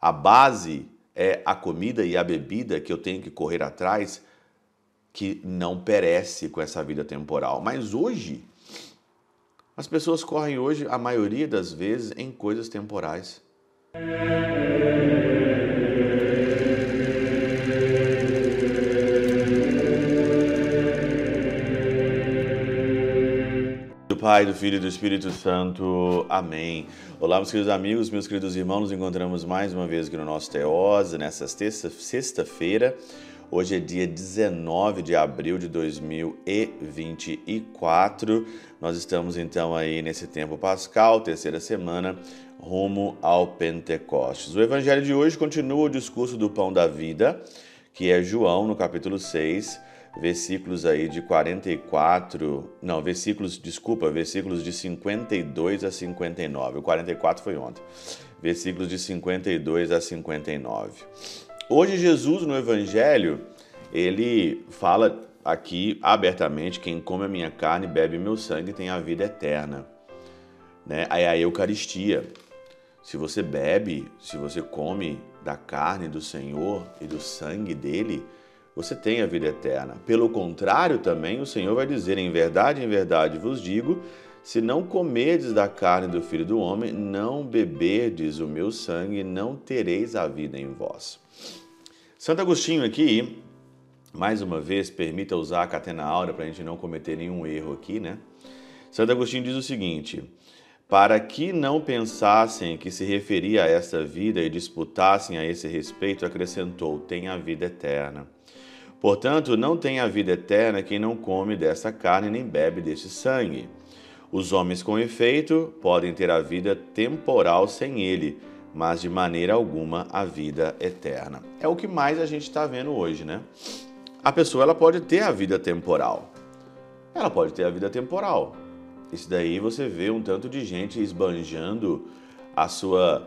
A base é a comida e a bebida que eu tenho que correr atrás, que não perece com essa vida temporal. Mas hoje, as pessoas correm hoje, a maioria das vezes, em coisas temporais. Do Pai, do Filho e do Espírito Santo. Amém. Olá, meus queridos amigos, meus queridos irmãos, nos encontramos mais uma vez aqui no nosso Teose, nessa sexta-feira. Hoje é dia 19 de abril de 2024. Nós estamos então aí nesse tempo pascal, terceira semana, rumo ao Pentecostes. O evangelho de hoje continua o discurso do pão da vida, que é João, no capítulo 6, versículos aí de 52 a 59. O 44 foi ontem. Versículos de 52 a 59. Hoje Jesus, no Evangelho, ele fala aqui abertamente: quem come a minha carne e bebe meu sangue tem a vida eterna. Né? É a Eucaristia. Se você bebe, se você come da carne do Senhor e do sangue dele, você tem a vida eterna. Pelo contrário, também o Senhor vai dizer: em verdade vos digo, se não comerdes da carne do Filho do Homem, não beberdes o meu sangue, não tereis a vida em vós. Santo Agostinho aqui, mais uma vez, permita usar a catena áurea para a gente não cometer nenhum erro aqui, né? Santo Agostinho diz o seguinte: para que não pensassem que se referia a esta vida e disputassem a esse respeito, acrescentou: tem a vida eterna. Portanto, não tem a vida eterna quem não come dessa carne nem bebe deste sangue. Os homens, com efeito, podem ter a vida temporal sem ele, mas de maneira alguma a vida eterna. É o que mais a gente está vendo hoje, né? A pessoa ela pode ter a vida temporal. Ela pode ter a vida temporal. Isso daí você vê um tanto de gente esbanjando a sua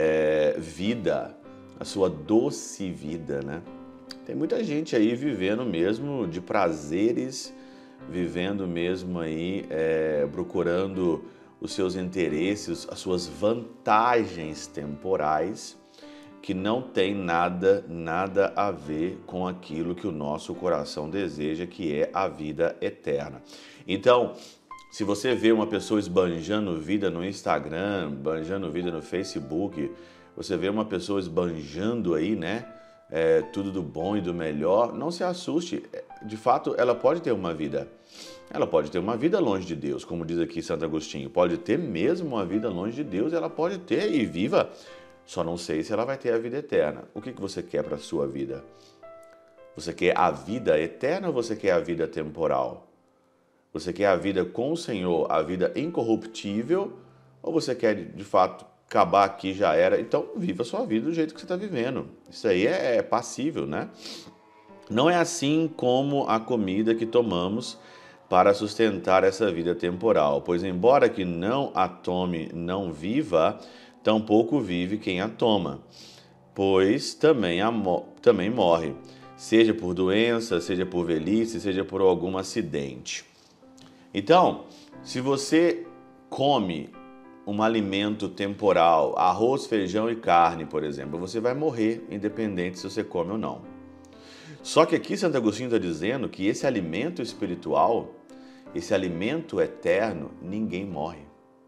vida, a sua doce vida, né? Tem muita gente aí vivendo mesmo de prazeres, vivendo mesmo aí, procurando os seus interesses, as suas vantagens temporais, que não tem nada a ver com aquilo que o nosso coração deseja, que é a vida eterna. Então, se você vê uma pessoa esbanjando vida no Instagram, esbanjando vida no Facebook, você vê uma pessoa esbanjando aí, né? Tudo do bom e do melhor, não se assuste. De fato, ela pode ter uma vida. Ela pode ter uma vida longe de Deus, como diz aqui Santo Agostinho. Pode ter mesmo uma vida longe de Deus, ela pode ter e viva. Só não sei se ela vai ter a vida eterna. O que você quer para a sua vida? Você quer a vida eterna ou você quer a vida temporal? Você quer a vida com o Senhor, a vida incorruptível, ou você quer, de fato, acabar aqui, já era? Então, viva a sua vida do jeito que você está vivendo. Isso aí é passível, né? Não é assim como a comida que tomamos para sustentar essa vida temporal, pois embora que não a tome, não viva, tampouco vive quem a toma, pois também morre, seja por doença, seja por velhice, seja por algum acidente. Então, se você come um alimento temporal, arroz, feijão e carne, por exemplo, você vai morrer, independente se você come ou não. Só que aqui Santo Agostinho está dizendo que esse alimento espiritual, esse alimento eterno, ninguém morre.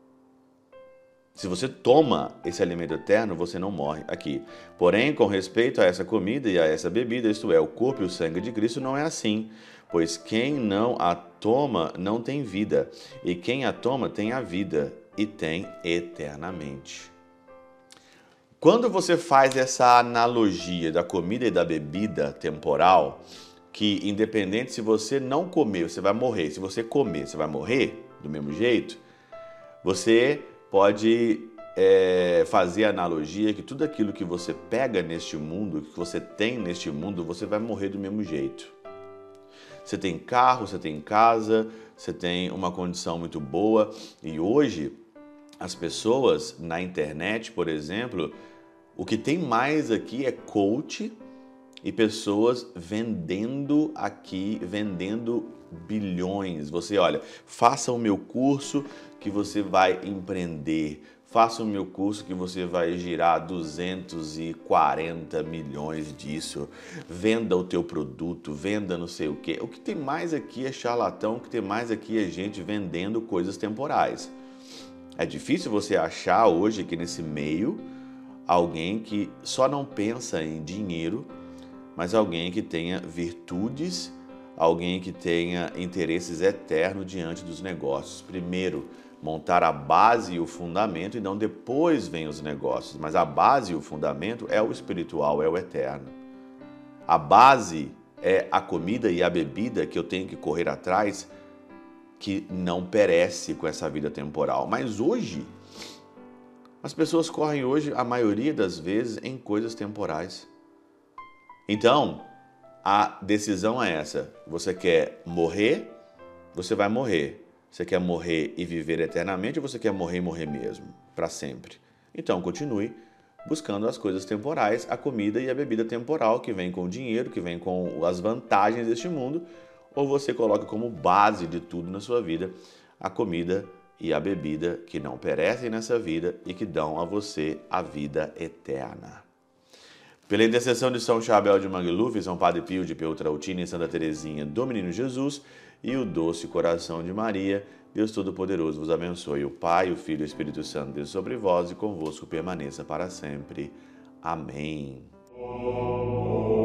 Se você toma esse alimento eterno, você não morre aqui. Porém, com respeito a essa comida e a essa bebida, isto é, o corpo e o sangue de Cristo, não é assim. Pois quem não a toma não tem vida, e quem a toma tem a vida e tem eternamente. Quando você faz essa analogia da comida e da bebida temporal, que independente se você não comer, você vai morrer. Se você comer, você vai morrer do mesmo jeito. Você pode fazer a analogia que tudo aquilo que você pega neste mundo, que você tem neste mundo, você vai morrer do mesmo jeito. Você tem carro, você tem casa, você tem uma condição muito boa. E hoje, as pessoas na internet, por exemplo, o que tem mais aqui é coach e pessoas vendendo bilhões. Você, olha, faça o meu curso que você vai empreender. faça o meu curso que você vai girar 240 milhões disso. Venda o teu produto, venda não sei o quê. O que tem mais aqui é charlatão, o que tem mais aqui é gente vendendo coisas temporais. É difícil você achar hoje aqui nesse meio alguém que só não pensa em dinheiro, mas alguém que tenha virtudes, alguém que tenha interesses eternos diante dos negócios. Primeiro, montar a base e o fundamento, e não depois vem os negócios. Mas a base e o fundamento é o espiritual, é o eterno. A base é a comida e a bebida que eu tenho que correr atrás, que não perece com essa vida temporal. Mas hoje, as pessoas correm hoje, a maioria das vezes, em coisas temporais. Então, a decisão é essa. Você quer morrer? Você vai morrer. Você quer morrer e viver eternamente, ou você quer morrer e morrer mesmo, para sempre? Então, continue buscando as coisas temporais, a comida e a bebida temporal, que vem com o dinheiro, que vem com as vantagens deste mundo, ou você coloca como base de tudo na sua vida a comida e a bebida que não perecem nessa vida e que dão a você a vida eterna. Pela intercessão de São Chabel de Mangluf, São Padre Pio de Peltrautina e Santa Teresinha do Menino Jesus e o doce coração de Maria, Deus Todo-Poderoso vos abençoe. O Pai, o Filho e o Espírito Santo, Deus sobre vós e convosco permaneça para sempre. Amém.